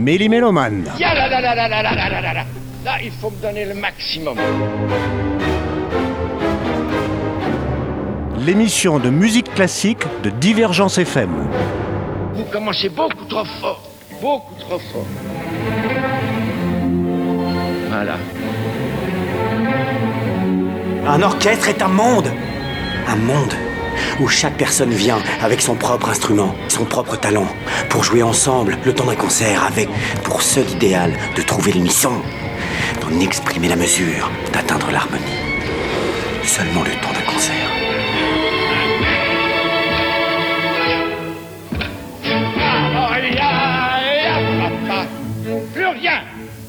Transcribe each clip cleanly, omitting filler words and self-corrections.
Méli-Méloman. Là, il faut me donner le maximum. L'émission de musique classique de Divergence FM. Vous commencez beaucoup trop fort. Beaucoup trop fort. Voilà. Un orchestre est un monde. Un monde où chaque personne vient avec son propre instrument, son propre talent, pour jouer ensemble le temps d'un concert avec, pour seul idéal, de trouver l'unisson, d'en exprimer la mesure, d'atteindre l'harmonie. Seulement le temps d'un concert. Plus rien.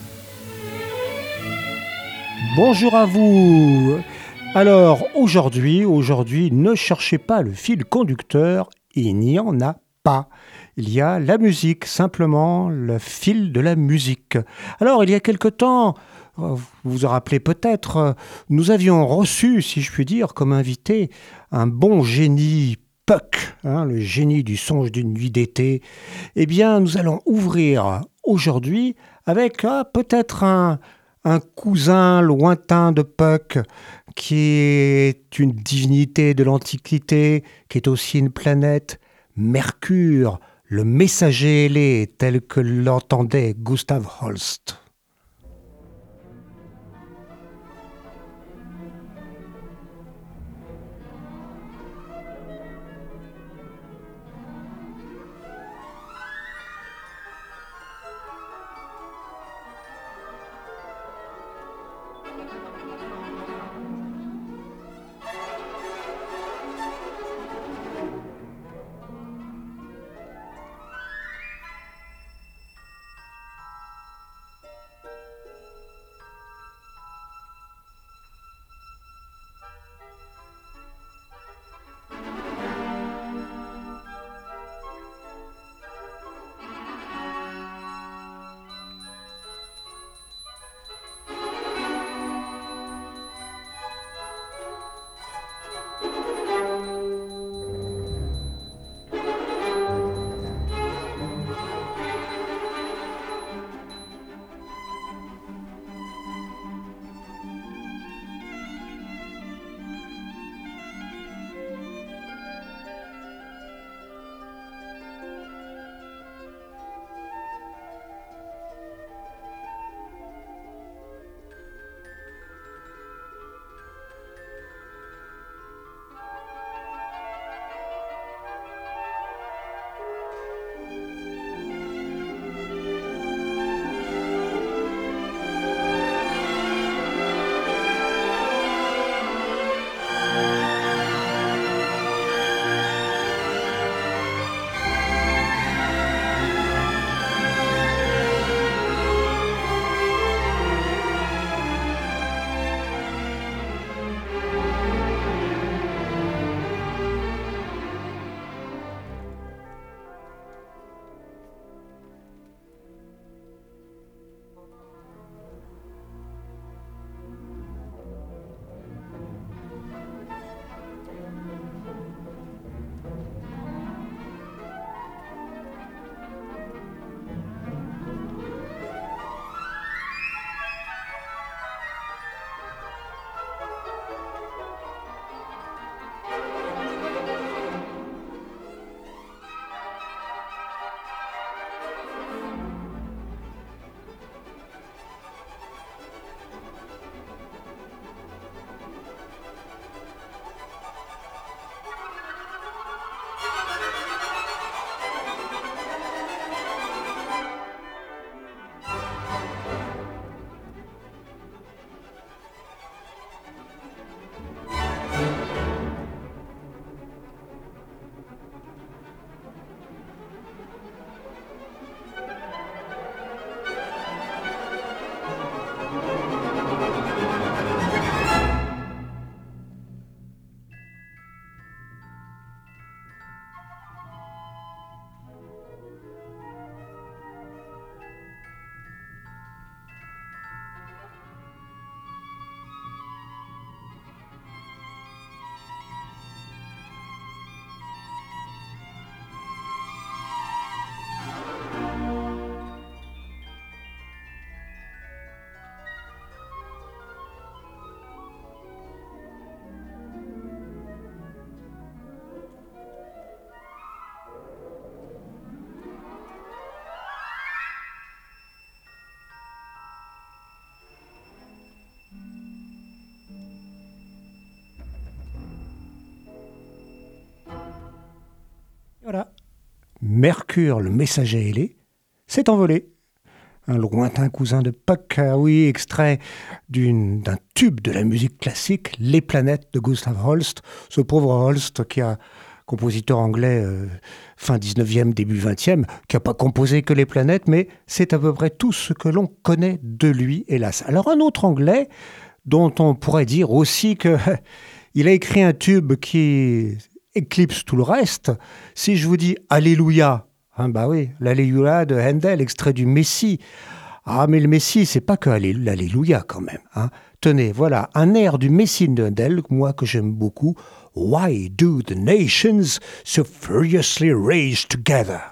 Bonjour à vous. Alors aujourd'hui, ne cherchez pas le fil conducteur, il n'y en a pas. Il y a la musique, simplement le fil de la musique. Alors il y a quelque temps, vous vous en rappelez peut-être, nous avions reçu, si je puis dire, comme invité, un bon génie Puck, le génie du songe d'une nuit d'été. Eh bien, nous allons ouvrir aujourd'hui avec peut-être un cousin lointain de Puck, qui est une divinité de l'Antiquité, qui est aussi une planète, Mercure, le messager ailé, tel que l'entendait Gustav Holst. Voilà. Mercure, le messager ailé, s'est envolé. Un lointain cousin de Puck, oui, extrait d'un tube de la musique classique, Les planètes de Gustav Holst. Ce pauvre Holst qui a compositeur anglais fin 19e, début 20e, qui n'a pas composé que les planètes, mais c'est à peu près tout ce que l'on connaît de lui, hélas. Alors un autre anglais, dont on pourrait dire aussi qu'il a écrit un tube qui éclipse tout le reste. Si je vous dis « Alléluia », bah oui, l'Alléluia de Handel, extrait du Messie. Ah, mais le Messie, c'est pas que l'Alléluia quand même. Hein. Tenez, voilà, un air du Messie de Handel, moi que j'aime beaucoup. Why do the nations so furiously rage together?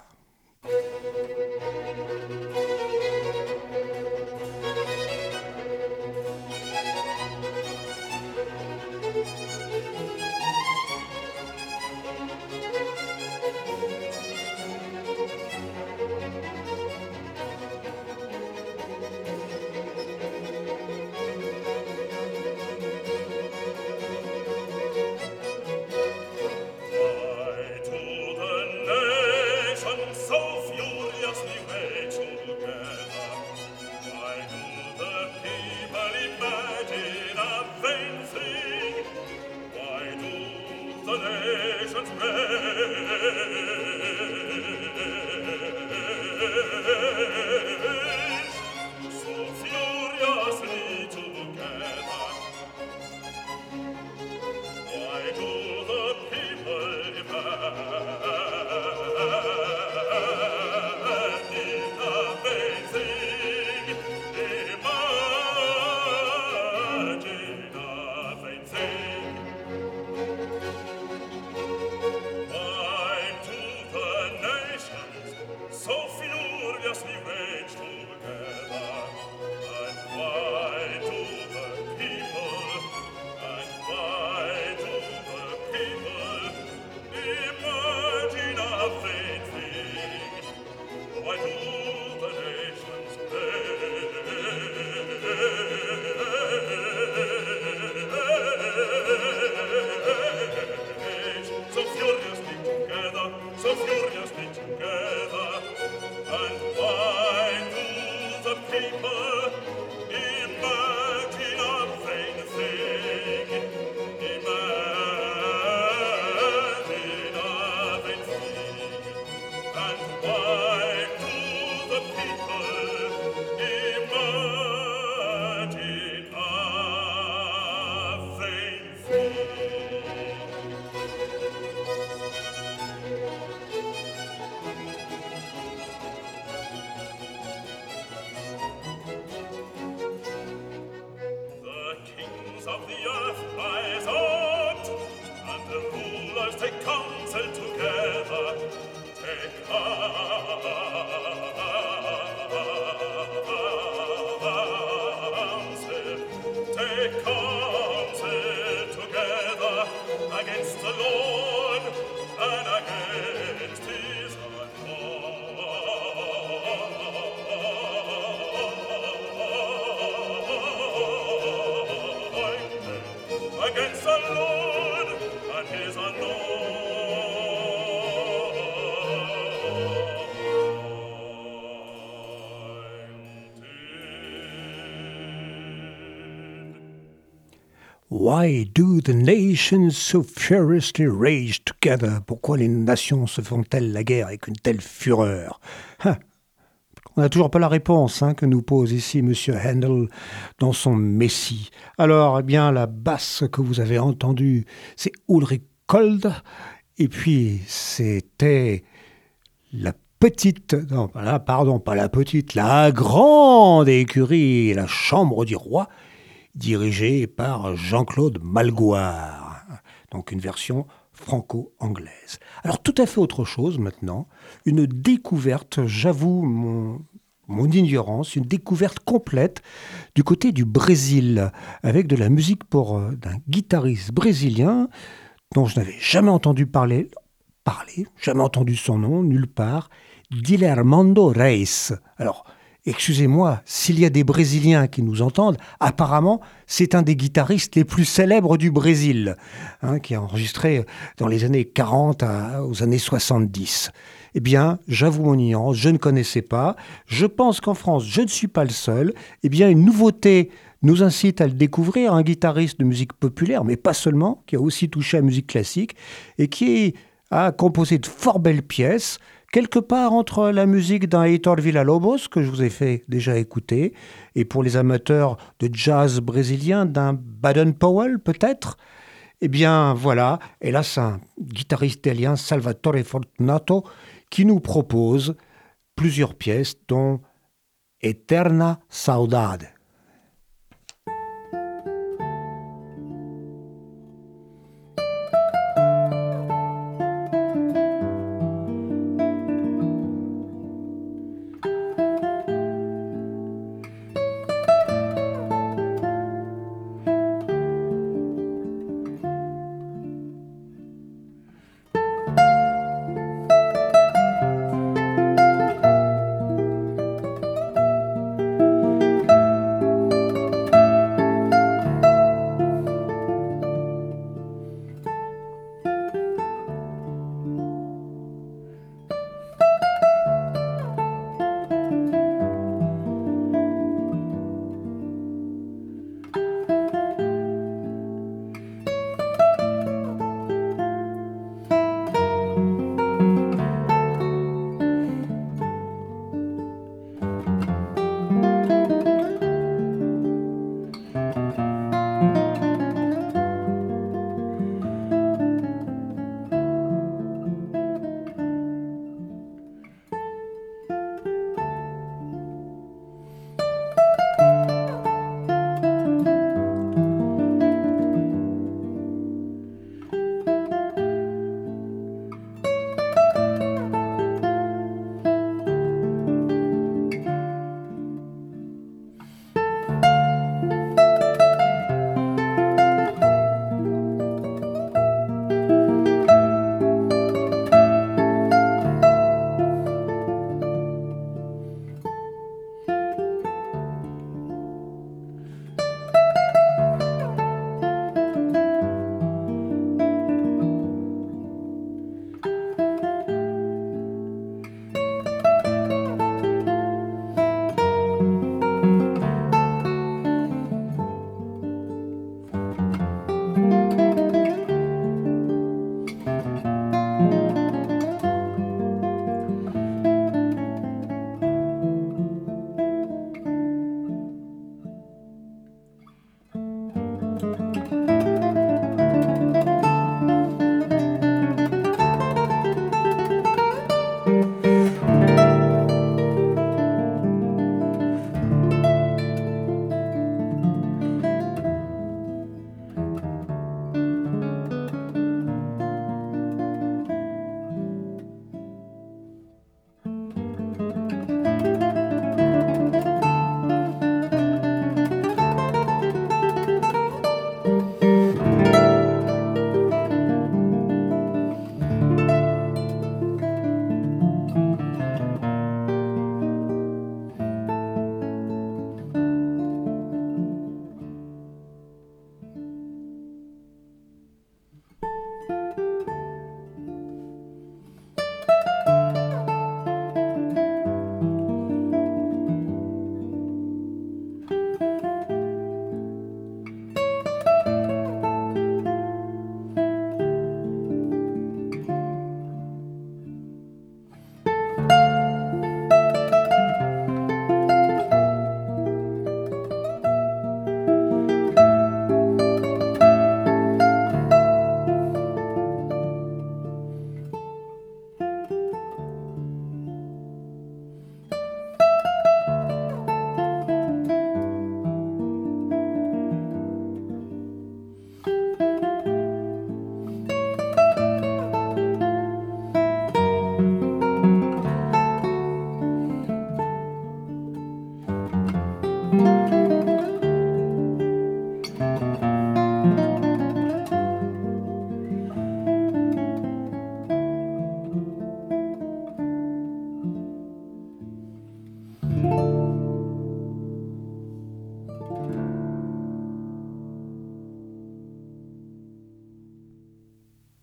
Why do the nations so furiously rage together? Pourquoi les nations se font-elles la guerre avec une telle fureur? On n'a toujours pas la réponse que nous pose ici M. Handel dans son Messie. Alors, eh bien, la basse que vous avez entendue, c'est Ulrich Kolb. Et puis, c'était la petite, non, pardon, pas la petite, la grande écurie, la chambre du roi, dirigée par Jean-Claude Malgoire. Donc, une version franco-anglaise. Alors, tout à fait autre chose maintenant, une découverte, j'avoue mon ignorance, une découverte complète du côté du Brésil, avec de la musique d'un guitariste brésilien dont je n'avais jamais entendu parler, jamais entendu son nom, nulle part, Guilhermando Reis. Alors, excusez-moi, s'il y a des Brésiliens qui nous entendent, apparemment, c'est un des guitaristes les plus célèbres du Brésil, hein, qui a enregistré dans les années 40 aux années 70. Eh bien, j'avoue mon ignorance, je ne connaissais pas. Je pense qu'en France, je ne suis pas le seul. Eh bien, une nouveauté nous incite à le découvrir, un guitariste de musique populaire, mais pas seulement, qui a aussi touché à la musique classique et qui a composé de fort belles pièces, quelque part entre la musique d'un Heitor Villa-Lobos, que je vous ai fait déjà écouter, et pour les amateurs de jazz brésilien, d'un Baden-Powell peut-être. Eh bien voilà, et là c'est un guitariste italien, Salvatore Fortunato, qui nous propose plusieurs pièces, dont Eterna Saudade.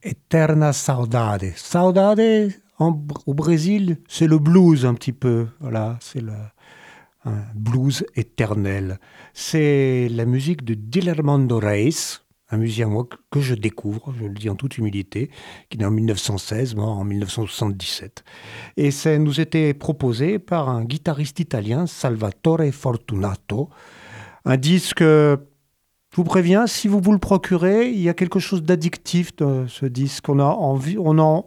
Eterna Saudade. Saudade, au Brésil, c'est le blues un petit peu. Voilà, c'est un blues éternel. C'est la musique de Dilermando Reis, un musicien moi, que je découvre, je le dis en toute humilité, qui est né en 1916, mort en 1977. Et ça nous était proposé par un guitariste italien, Salvatore Fortunato. Un disque, je vous préviens, si vous vous le procurez, il y a quelque chose d'addictif dans ce disque. On a envie,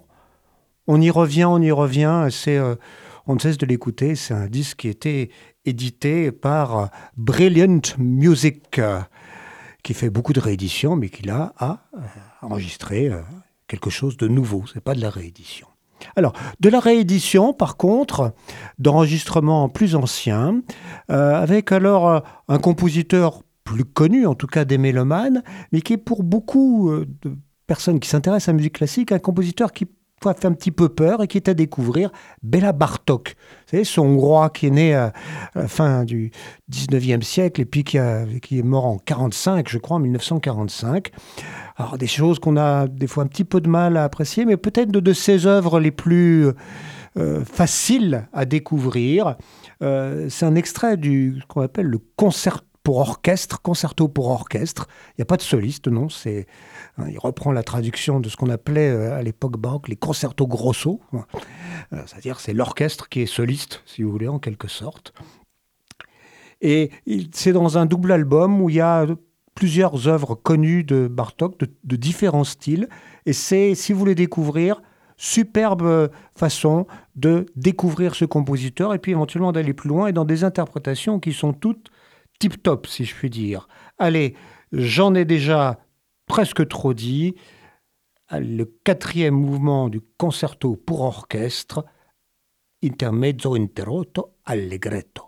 on y revient, on y revient. On ne cesse de l'écouter. C'est un disque qui était édité par Brilliant Music, qui fait beaucoup de rééditions, mais qui là a enregistré quelque chose de nouveau. C'est pas de la réédition. Alors, de la réédition, par contre, d'enregistrements plus anciens, avec alors un compositeur plus connu, en tout cas des mélomanes, mais qui est pour beaucoup de personnes qui s'intéressent à la musique classique, un compositeur qui fait un petit peu peur et qui est à découvrir, Béla Bartók. Vous savez, ce Hongrois qui est né à la fin du 19e siècle et puis qui est mort en 1945, je crois, en 1945. Alors, des choses qu'on a des fois un petit peu de mal à apprécier, mais peut-être de ses œuvres les plus faciles à découvrir. C'est un extrait ce qu'on appelle le concerto pour orchestre. Il n'y a pas de soliste, non. Il reprend la traduction de ce qu'on appelait à l'époque baroque les concertos grosso. C'est-à-dire c'est l'orchestre qui est soliste, si vous voulez, en quelque sorte. Et c'est dans un double album où il y a plusieurs œuvres connues de Bartók, de différents styles. Et c'est, si vous voulez découvrir, superbe façon de découvrir ce compositeur et puis éventuellement d'aller plus loin et dans des interprétations qui sont toutes tip-top, si je puis dire. Allez, j'en ai déjà presque trop dit. Le 4e mouvement du concerto pour orchestre, Intermezzo interrotto allegretto.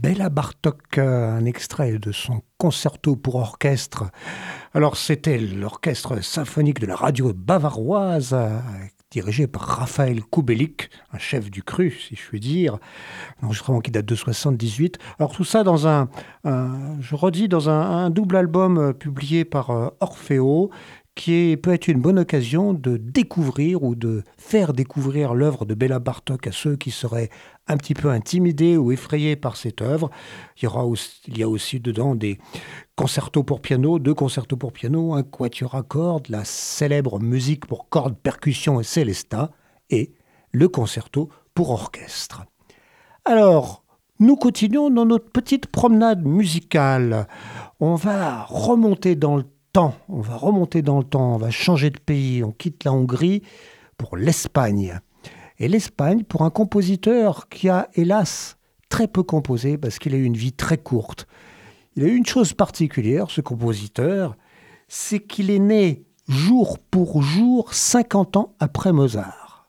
Béla Bartók, un extrait de son concerto pour orchestre. Alors c'était l'orchestre symphonique de la radio bavaroise, dirigé par Raphaël Kubelik, un chef du cru, si je puis dire, un enregistrement qui date de 78. Alors tout ça dans je redis, dans un double album publié par Orfeo, peut être une bonne occasion de découvrir ou de faire découvrir l'œuvre de Béla Bartók à ceux qui seraient un petit peu intimidés ou effrayés par cette œuvre. Il y a aussi dedans des concertos pour piano, 2 concertos pour piano, un quatuor à cordes, la célèbre musique pour cordes, percussions et célesta, et le concerto pour orchestre. Alors, nous continuons dans notre petite promenade musicale. On va remonter dans le temps, on va changer de pays, on quitte la Hongrie pour l'Espagne. Et l'Espagne pour un compositeur qui a, hélas, très peu composé parce qu'il a eu une vie très courte. Il a eu une chose particulière, ce compositeur, c'est qu'il est né jour pour jour 50 ans après Mozart.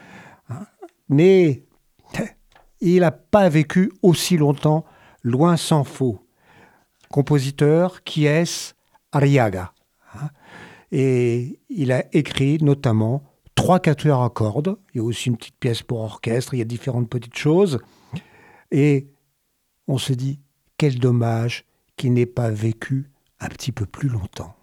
Mais il n'a pas vécu aussi longtemps, loin s'en faut. Compositeur qui est Arriaga. Et il a écrit notamment 3 quatuors à cordes. Il y a aussi une petite pièce pour orchestre, il y a différentes petites choses. Et on se dit, quel dommage qu'il n'ait pas vécu un petit peu plus longtemps.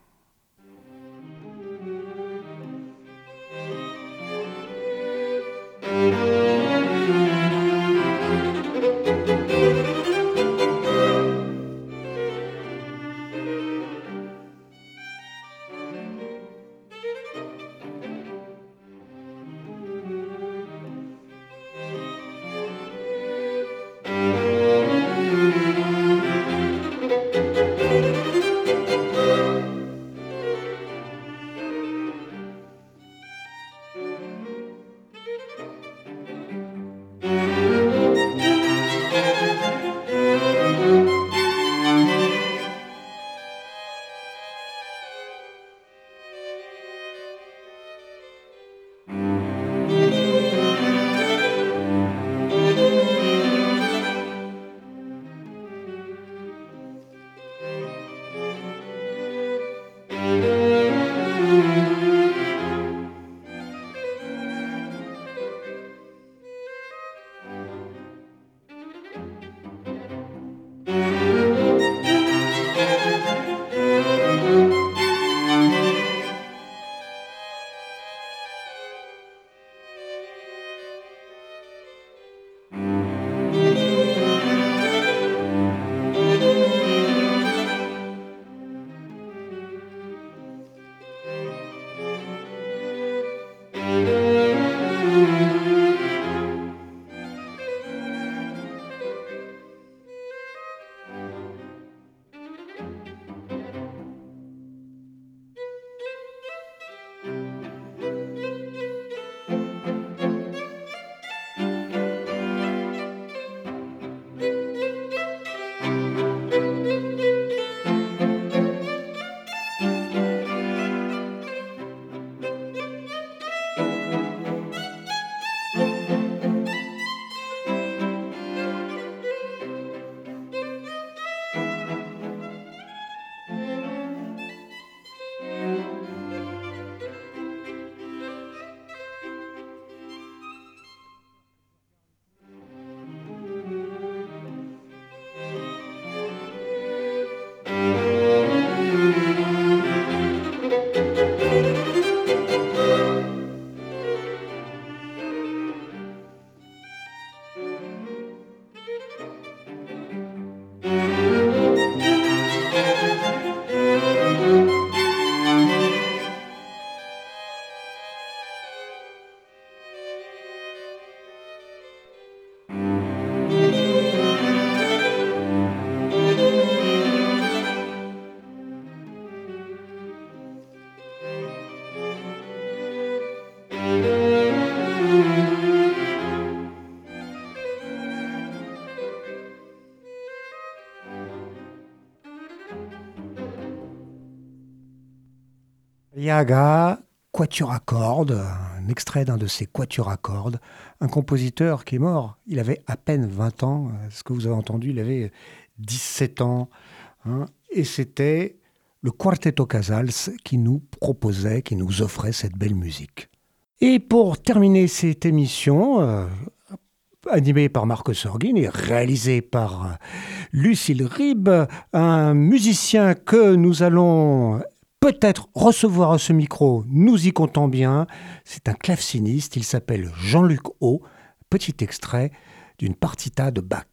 Yaga, quatuor à cordes, un extrait d'un de ses quatuors à cordes, un compositeur qui est mort, il avait à peine 20 ans, ce que vous avez entendu, il avait 17 ans, hein, et c'était le Quarteto Casals qui nous proposait, qui nous offrait cette belle musique. Et pour terminer cette émission, animée par Marco Sorgin et réalisée par Lucille Rib, un musicien que nous allons peut-être recevoir à ce micro, nous y comptons bien, c'est un claveciniste, il s'appelle Jean-Luc O. Petit extrait d'une partita de Bach.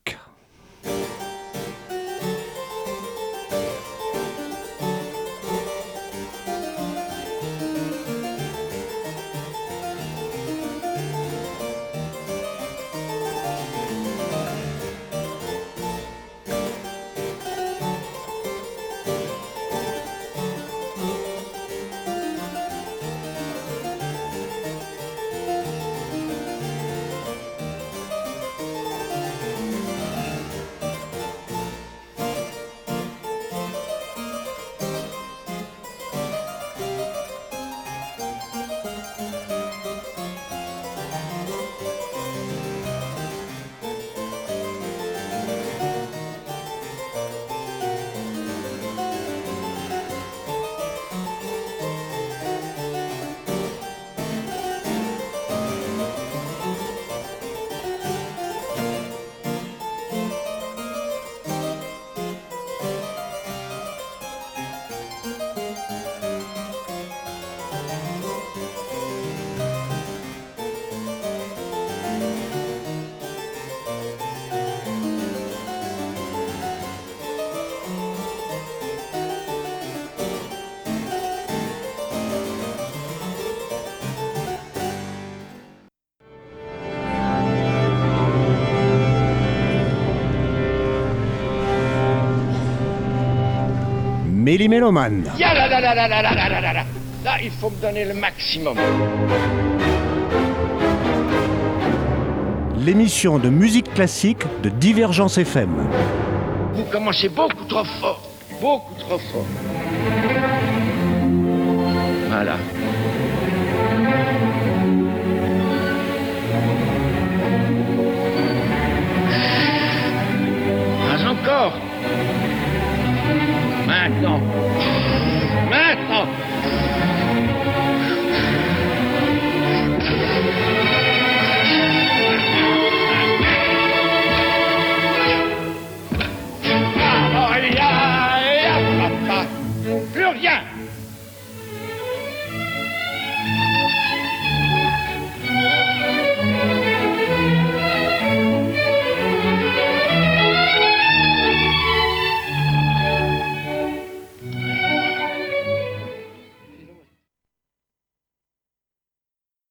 Méli-Méloman. Là, il faut me donner le maximum. L'émission de musique classique de Divergence FM. Vous commencez beaucoup trop fort. Beaucoup trop fort. Voilà. Pas encore. Maintenant. Maintenant.